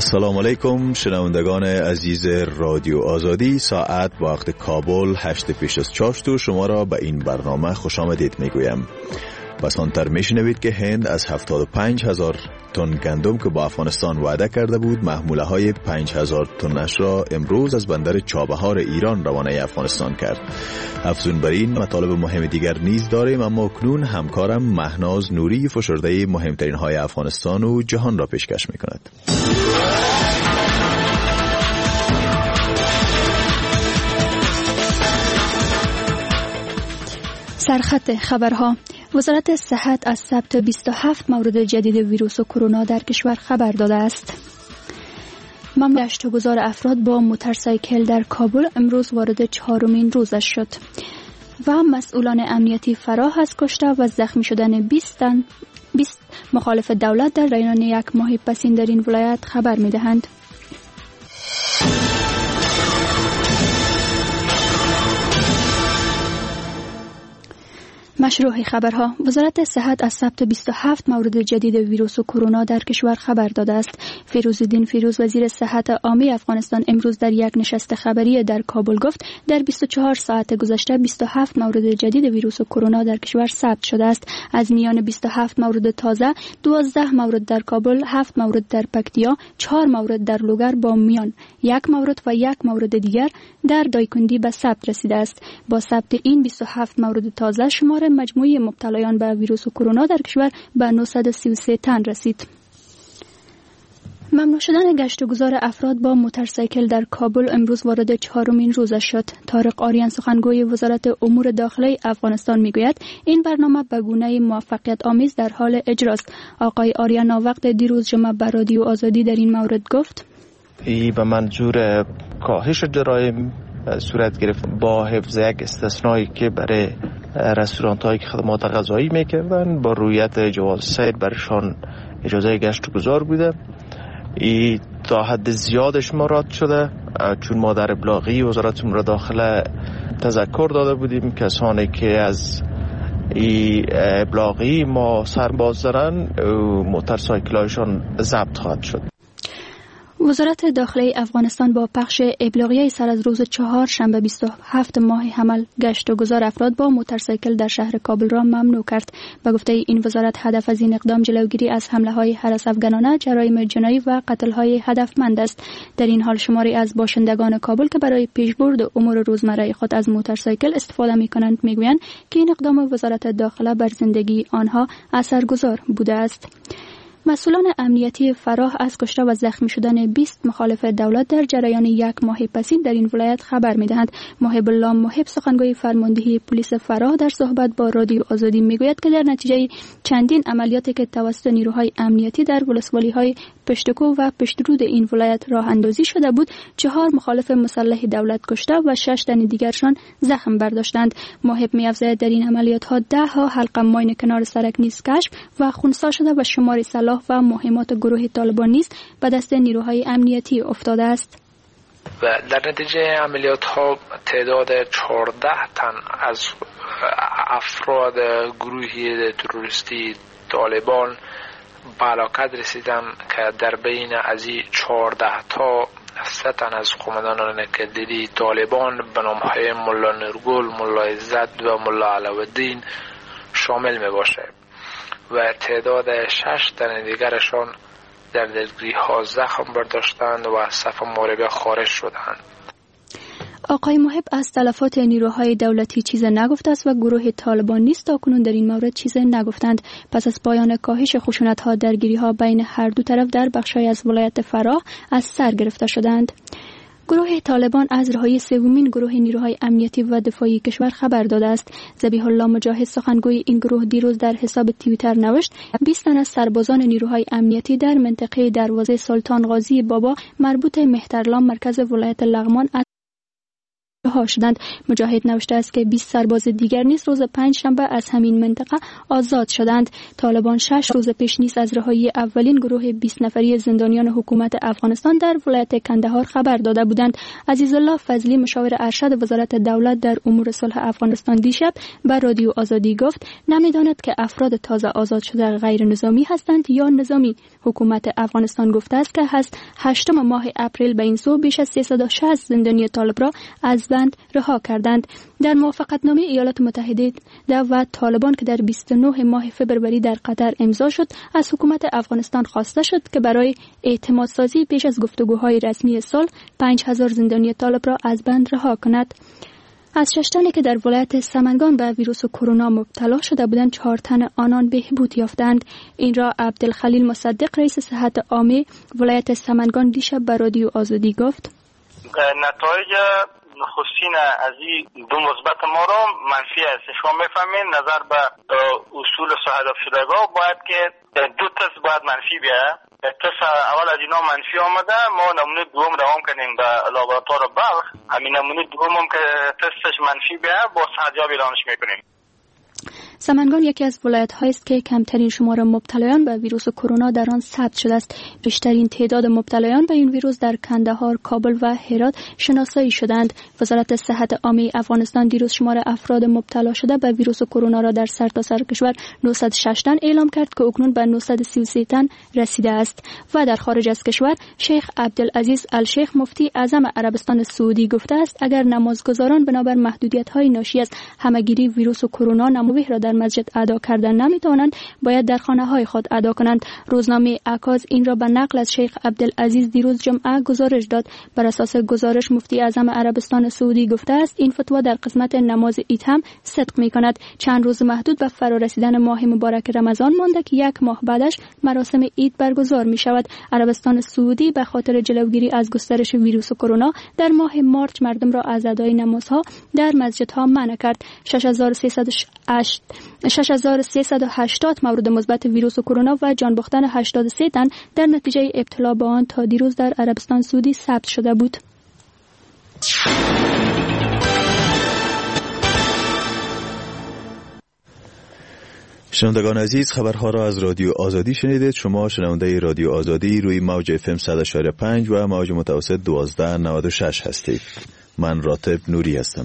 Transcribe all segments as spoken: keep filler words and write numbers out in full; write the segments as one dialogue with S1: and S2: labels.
S1: السلام علیکم شنوندگان عزیز رادیو آزادی. ساعت وقت کابل هشت پیش از چاشتو شما را به این برنامه خوش آمدید میگویم. بسانتر میشنوید که هند از هفتاد و پنج هزار تن گندم که با افغانستان وعده کرده بود محموله های پنج هزار تنش را امروز از بندر چابهار ایران روانه افغانستان کرد. افزون بر این مطالب مهم دیگر نیز داریم، اما اکنون همکارم مهناز نوری فشرده مهمترین های افغانستان و جهان را پیشکش میکند.
S2: سرخط خبرها. وزارت صحت از ثبت بیست و هفت مورد جدید ویروس کرونا در کشور خبر داده است. ممنوع گشتگذار افراد با موتورسایکل در کابل امروز وارد چهارمین روزش شد و مسئولان امنیتی فراه از کشته و زخمی شدن بیست مخالف دولت در رایان یک ماه پسین در این ولایت خبر می دهند. مشروع خبرها. وزارت صحت از ثبت بیست و هفت مورد جدید ویروس کرونا در کشور خبر داده است. فیروزالدین فیروز وزیر صحت عامه افغانستان امروز در یک نشست خبری در کابل گفت در بیست و چهار ساعت گذشته بیست و هفت مورد جدید ویروس کرونا در کشور ثبت شده است. از میان بیست و هفت مورد تازه، دوازده مورد در کابل، هفت مورد در پکتیا، چهار مورد در لوگر با میان یک مورد و یک مورد دیگر در دایکندی به ثبت رسیده است. با ثبت این بیست و هفت مورد تازه شمار مجموعی مبتلایان به ویروس کرونا در کشور به نهصد و سی و سه تن رسید. ممنوع شدن گشتگذار افراد با موتورسایکل در کابل امروز وارد چهارمین روزش شد. طارق آریان سخنگوی وزارت امور داخلی افغانستان میگوید این برنامه به گونه موفقیت آمیز در حال اجراست. آقای آریان وقت دیروز جمعه به رادیو آزادی در این مورد گفت:
S3: ای به منظور کاهش جرایم صورت گرفت با حفظ یک استثنایی که برای رستورانت هایی که خدمات غذایی میکردن با رویت جواز سیر برشان اجازه گشت گذار بوده. ای تا حد زیادش مراد شده، چون ما در ابلاغی وزارت امور داخله تذکر داده بودیم کسانی که از ای ابلاغی ما سرباز دارن موتورسایکلایشان ضبط خواهد شد.
S2: وزارت داخلی افغانستان با پخش ابلاغیه سر از روز چهار شنبه بیست و هفت ماه حمل گشت و گذار افراد با موتورسایکل در شهر کابل را ممنوع کرد. به گفته این وزارت هدف از این اقدام جلوگیری از حمله های هراس افغانانه، جرایم جنایی و قتل های هدفمند است. در این حال شماری از باشندگان کابل که برای پیشبرد امور روزمره خود از موتورسایکل استفاده می‌کنند میگویند که این اقدام وزارت داخله بر زندگی آنها اثرگذار بوده است. مسئولان امنیتی فراه از کشته و زخمی شدن بیست مخالف دولت در جریان یک ماه پسین در این ولایت خبر می‌دهند. محب الله محب سخنگوی فرماندهی پلیس فراه در صحبت با رادیو آزادی میگوید که در نتیجه چندین عملیاتی که توسط نیروهای امنیتی در ولسوالی‌های پشتکو و پشترود این ولایت راه اندازی شده بود، چهار مخالف مسلح دولت کشته و شش تن دیگرشان زخم برداشتند. محب می‌افزاید در این عملیات‌ها ده ها حلقه ماین کنار سرک نیز کشف و خنثی شده و شماری سلاح و مهمات گروه طالبان نیز به دست نیروهای امنیتی افتاده است.
S4: و در نتیجه عملیات ها تعداد چهارده تن از افراد گروهی تروریستی طالبان به هلاکت رسیدن که در بین از این چهارده تا سه تن از قماندانان کلیدی طالبان به نام‌های ملا نورگل، ملا عزت و ملا علاءالدین شامل می باشه و تعداد شش تن دیگرشان در دلگیری ها زخم برداشتند و از صف محاربه خارج شدند.
S2: آقای محب از تلفات نیروهای دولتی چیز نگفته است و گروه طالبان نیز تاکنون در این مورد چیز نگفتند. پس از پایان کاهش خشونت‌ها درگیری‌ها بین هر دو طرف در بخش‌های از ولایت فراه از سر گرفته شدند. گروه طالبان از رهایی سومین گروه نیروهای امنیتی و دفاعی کشور خبر داده است. ذبیح الله مجاهد سخنگوی این گروه دیروز در حساب توییتر نوشت بیست تن از سربازان نیروهای امنیتی در منطقه دروازه سلطان غازی بابا مربوط مهترلام مرکز ولایت لغمان از رها شدند. مجاهد نوشته است که بیست سرباز دیگر نیز روز پنج شنبه از همین منطقه آزاد شدند. طالبان شش روز پیش نیز از رهایی اولین گروه بیست نفری زندانیان حکومت افغانستان در ولایت کندهار خبر داده بودند. عزیزالله فضلی مشاور ارشد وزارت دولت در امور صلح افغانستان دیشب به رادیو آزادی گفت نمیداند که افراد تازه آزاد شده غیر نظامی هستند یا نظامی. حکومت افغانستان گفته است که هست هشتم ماه اپریل به این سو بیش از سیصد و شصت زندانی طالب را از بند رها کردند. در موافقتنامه ایالات متحده و طالبان که در بیست و نه ماه فوریه در قطر امضا شد، از حکومت افغانستان خواسته شد که برای اعتماد سازی پیش از گفتگوهای رسمی صلح پنج هزار زندانی طالب را از بند رها کند. از شش تنی که در ولایت سمنگان به ویروس کرونا مبتلا شده بودند، چهار تن آنان بهبود یافتند. این را عبدالخلیل مصدق رئیس صحت عامه ولایت سمنگان دیشب به رادیو آزادی گفت.
S5: نتایج نخستین از این دو مثبت ما را منفی است. شما میفهمین نظر به اصول صحت افزودگاه باید که دو تست باید منفی بیاد. تست اول از اینا منفی آمده، ما نمونه دوم دوام کنیم به لابراتوار بلخ. همین نمونه دوم هم که تستش منفی بیاد با سرجاب اعلانش میکنیم.
S2: سمنگان یکی از ولایت‌هایی است که کمترین شمار مبتلایان به ویروس کرونا در آن ثبت شده است. بیشترین تعداد مبتلایان به این ویروس در کندهار، کابل و هرات شناسایی شدند. وزارت صحت عامه افغانستان دیروز شمار افراد مبتلا شده به ویروس کرونا را در سرتاسر کشور نهصد و شش تن اعلام کرد که اکنون به نهصد و سی و سه تن رسیده است. و در خارج از کشور شیخ عبدالعزیز الشیخ مفتی اعظم عربستان سعودی گفته است اگر نمازگزاران بنابر محدودیت‌های ناشی از همهگیری ویروس کرونا نماز را در مسجد ادا کردن نمیتوانند، باید در خانه‌های خود ادا کنند. روزنامه عکاس این را به نقل از شیخ عبدالعزیز دیروز جمعه گزارش داد. بر اساس گزارش مفتی اعظم عربستان سعودی گفته است این فتوا در قسمت نماز عید هم صدق می‌کند. چند روز محدود به فرارسیدن ماه مبارک رمضان مانده که یک ماه بعدش مراسم عید برگزار می‌شود. عربستان سعودی به خاطر جلوگیری از گسترش ویروس کرونا در ماه مارچ مردم را از ادای نمازها در مسجدها منع کرد. شش هزار و سیصد و هشتاد مورد مثبت ویروس کرونا و جان باختن هشتاد و سه تن در نتیجه ابتلا به آن تا دیروز در عربستان سعودی ثبت شده بود.
S1: شنوندگان عزیز، خبرها را از رادیو آزادی شنیدید. شما شنونده رادیو آزادی روی موج اف ام صد و پنج و موج متوسط دوازده نود و شش هستید. من راتب نوری هستم.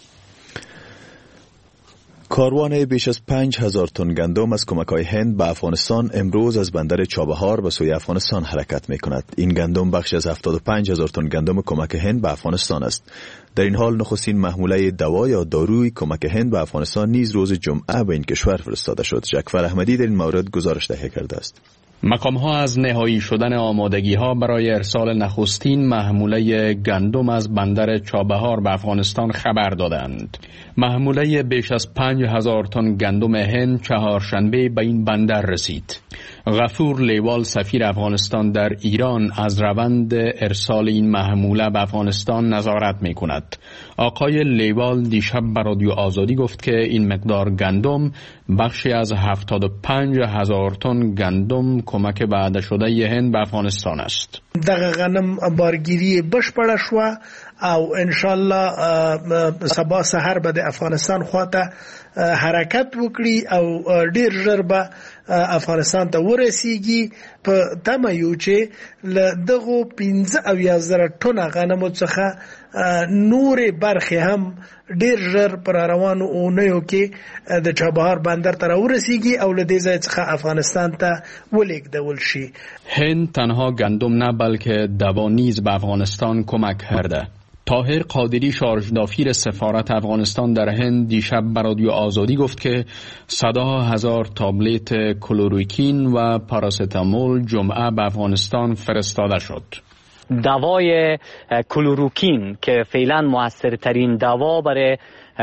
S1: کاروان بیش از پنج هزار تن گندم از کمک‌های هند به افغانستان امروز از بندر چابهار به سوی افغانستان حرکت می‌کند. این گندم بخشی از هفتاد و پنج هزار تن گندم کمک هند به افغانستان است. در این حال نخستین محموله دوا یا داروی کمک هند به افغانستان نیز روز جمعه به این کشور فرستاده شد. جعفر احمدی در این مورد گزارش تهیه کرده است.
S6: مقام‌ها از نهایی شدن آمادگی‌ها برای ارسال نخستین محموله گندم از بندر چابهار به افغانستان خبر دادند. محموله بیش از پنج هزار تن گندم هند چهارشنبه به این بندر رسید. غفور لیوال سفیر افغانستان در ایران از روند ارسال این محموله به افغانستان نظارت می‌کند. آقای لیوال دیشب به رادیو آزادی گفت که این مقدار گندم بخشی از هفتاد و پنج هزار تن گندم کمک وعده شده هند به افغانستان است.
S7: دغه غنم بارگیری بشپړه شو او ان شاء الله سبا سحر به د افغانستان خواته حرکت وکړي او ډیر ژر به افغانستان ته ورسیږي. په تمه یو چې دغه پنځه اویا زره ټنه غنمو څخه نور برخه هم ډیر ژر پر روانو اونیو کې د چابهار بندر ته ورسیږي او له دې ځای څخه افغانستان ته ولېږدول شي.
S6: هند تنها گندم نه بلکه دوا نیز به افغانستان کمک کرده. طاهر قادری شارژدافیر سفارت افغانستان در هند دیشب به رادیو آزادی گفت که صدها هزار تابلت کلوروکین و پاراستامول جمعه به افغانستان فرستاده شد.
S8: دوای کلوروکین که فعلا موثرترین دوا برای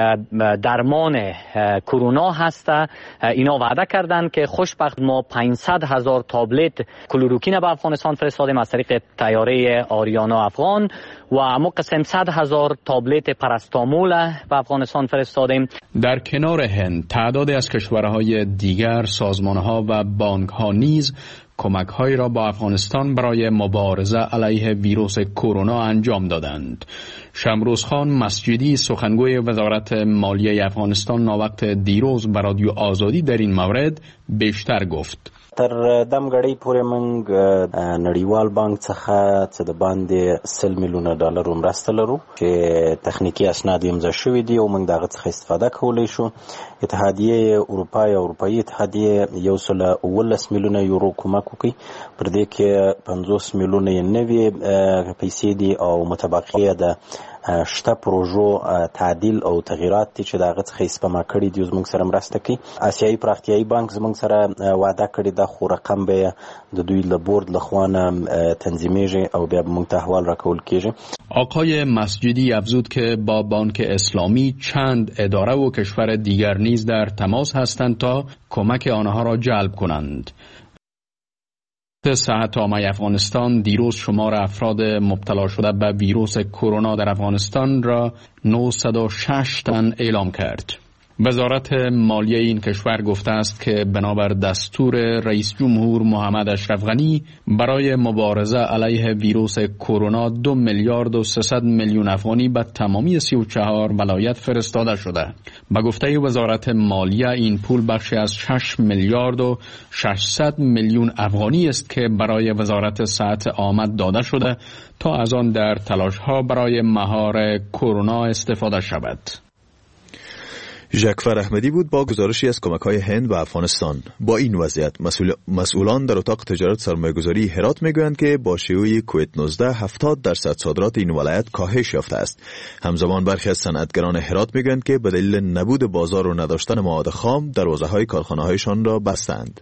S8: درمان کرونا هست، اینا وعده کردند که خوشبخت ما پانصد هزار تابلت کلوروکین به افغانستان فرستادیم از طریق طیاره آریانا افغان و ما قسم صد هزار تابلت پاراستامول به افغانستان فرستادیم.
S6: در کنار هند تعدادی از کشورهای دیگر، سازمانها و بانکها نیز کمک‌هایی را با افغانستان برای مبارزه علیه ویروس کرونا انجام دادند. شمروز خان مسجدی سخنگوی وزارت مالیه افغانستان ناوقت دیروز به رادیو آزادی در این مورد بیشتر گفت.
S9: تر دمګړی پورې موږ نړیوال بانک څخه څه د باندې سل میلیونه ډالر مرسته لرو چې تخنیکی اسناد یې امضا شوي دي او موږ دغه څخه استفاده کولی شو. اتحادیه اروپا یا اروپایي اتحادیه یو سل اوولس میلیونه یورو کومک وکړي، پر دې کې پنځوس میلیونه یې نوي پیسې دي او متبقیه د شته پروژو تعدیل او تغییرات چې دغه څخه سپما کړي دي زموږ سره مرسته کوي. آسیایي پراختیایي بانک زموږ سره وعده کړې ده خو رقم به د دوی له بورد لخوانه تنظیمیږي او بیا به موږ ته احوال راکول کیږي.
S6: آقای مسجدی افزود که با بانک اسلامی چند اداره و کشور دیگر نیز در تماس هستند تا کمک آنها را جلب کنند. صحت عامه افغانستان دیروز شمار افراد مبتلا شده به ویروس کرونا در افغانستان را نهصد و شش تن اعلام کرد. وزارت مالیه این کشور گفته است که بنابر دستور رئیس جمهور محمد اشرف غنی برای مبارزه علیه ویروس کرونا دو میلیارد و سیصد میلیون افغانی به تمامی سی و چهار ولایت فرستاده شده. به گفته وزارت مالیه این پول بخشی از شش میلیارد و ششصد میلیون افغانی است که برای وزارت صحت عامه داده شده تا از آن در تلاش‌ها برای مهار کرونا استفاده شود.
S1: ژکفر احمدی بود با گزارشی از کمک‌های هند به افغانستان. با این وضعیت مسئول... مسئولان در اتاق تجارت سرمایه‌گذاری هرات میگویند که با شیوع کووید نوزده هفتاد درصد صادرات این ولایت کاهش یافته است. همزمان برخی از صنعتگران هرات میگویند که به دلیل نبود بازار و نداشتن مواد خام دروازه‌های کارخانه‌هایشان را بستند.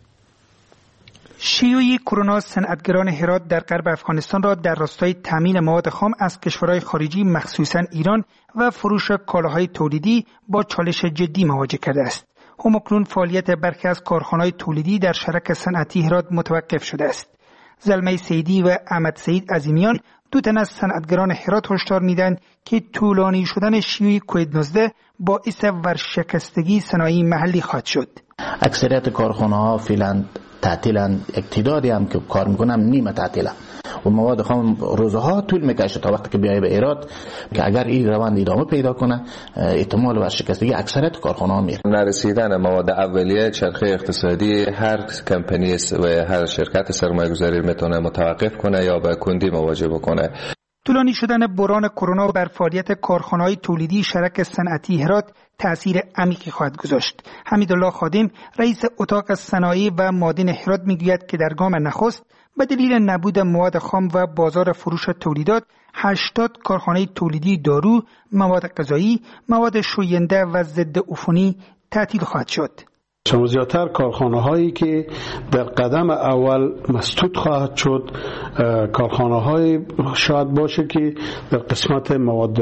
S10: شیوع کرونا صنعتگران هرات در غرب افغانستان را در راستای تامین مواد خام از کشورهای خارجی مخصوصاً ایران و فروش کالاهای تولیدی با چالش جدی مواجه کرده است. همکنون فعالیت برخی از کارخانه‌های تولیدی در شرک صنعتی هرات متوقف شده است. زلمه سیدی و احمد سعید عظیمیان دو تن از صنعتگران هرات هشدار میدن که طولانی شدن شیوع کووید نوزده باعث ورشکستگی صنایع محلی خواهد شد.
S11: اکثریت کارخانه‌ها فعلا تعطیلن، اقتداری هم که کار میکنم نیمه تعطیله و مواد خام روزها طول میکشه تا وقتی که بیایه به ایراد که اگر این روند ادامه پیدا کنه احتمال ورشکستگی اکثریت کارخانه‌ها میره.
S12: نرسیدن مواد اولیه چرخه اقتصادی هر کمپانی و هر شرکت سرمایه‌گذاری میتونه متوقف کنه یا به کندی مواجه بکنه.
S10: طولانی شدن بحران کرونا بر فعالیت کارخانه‌های تولیدی شرک صنعتی هرات تأثیر عمیقی خواهد گذاشت. حمیدالله خادم رئیس اتاق صنایع و معادن هرات میگوید که در گام نخست به دلیل نبود مواد خام و بازار فروش تولیدات هشتاد کارخانه تولیدی دارو، مواد غذایی، مواد شوینده و ضد عفونی تعطیل خواهد شد.
S13: شما زیادتر کارخانه هایی که در قدم اول مسدود خواهد شد کارخانه های شاید باشه که در قسمت مواد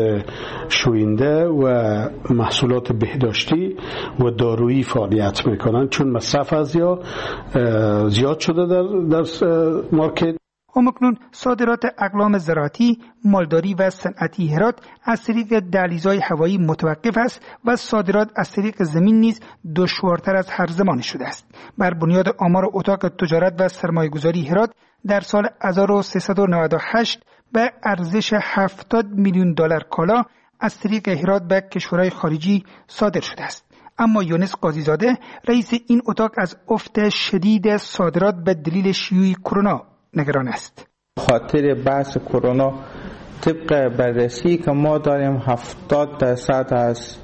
S13: شوینده و محصولات بهداشتی و دارویی فعالیت میکنن چون مصرف از یا زیاد شده در, در مارکت.
S10: همکنون صادرات اقلام زراعتی، مالداری و صنعتی هرات از طریق دهلیزهای هوایی متوقف است و صادرات از طریق زمین نیز دشوارتر از هر زمانی شده است. بر بنیاد آمار اتاق تجارت و سرمایه‌گذاری هرات در سال هزار و سیصد و نود و هشت به ارزش هفتاد میلیون دلار کالا از طریق هرات به کشورهای خارجی صادر شده است. اما یونس قاضیزاده رئیس این اتاق از افت شدید صادرات به دلیل شیوع کرونا نگران است.
S14: خاطر بحث کرونا طبق بررسی که ما داریم هفتاد درصد از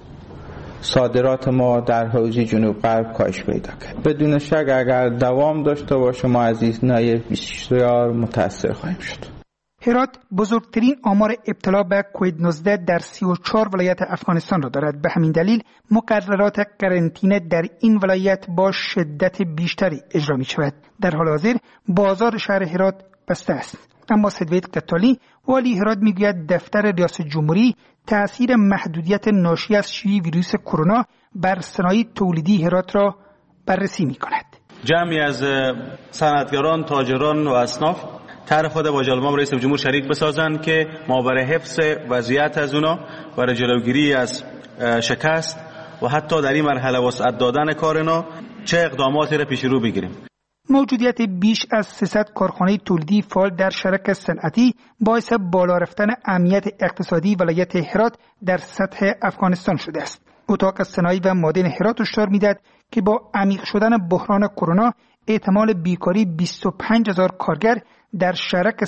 S14: صادرات ما در حوزه جنوب غرب کاهش پیدا کرد. بدون شک اگر دوام داشته باشه ما از این ناحیه بسیار متاثر خواهیم شد.
S10: هرات بزرگترین آمار ابتلا به کووید نوزده در سی و چهار ولایت افغانستان را دارد. به همین دلیل مقررات قرنطینه در این ولایت با شدت بیشتری اجرا می شود. در حال حاضر بازار شهر هرات بسته است. اما سدوید قتالی والی هرات میگوید دفتر ریاست جمهوری تأثیر محدودیت ناشی از شیوع ویروس کرونا بر صنایع تولیدی هرات را بررسی می کند.
S15: جمعی از صنعتگران، تاجران و اصناف طرح خود با جلال رئیس جمهور شریک بسازند که ما برای حفظ وضعیت از اونا برای جلوگیری از شکست و حتی در این مرحله وسعت دادن کار اینا چه اقداماتی را پیش رو بگیریم.
S10: موجودیت بیش از سیصد کارخانه تولیدی فعال در شرک صنعتی باعث بالا رفتن امنیت اقتصادی ولایت هرات در سطح افغانستان شده است. اتاق صنایع و معدن هرات هشدار می‌دهد که با عمیق شدن بحران کرونا احتمال بیکاری بیست و پنج هزار کارگر در شرک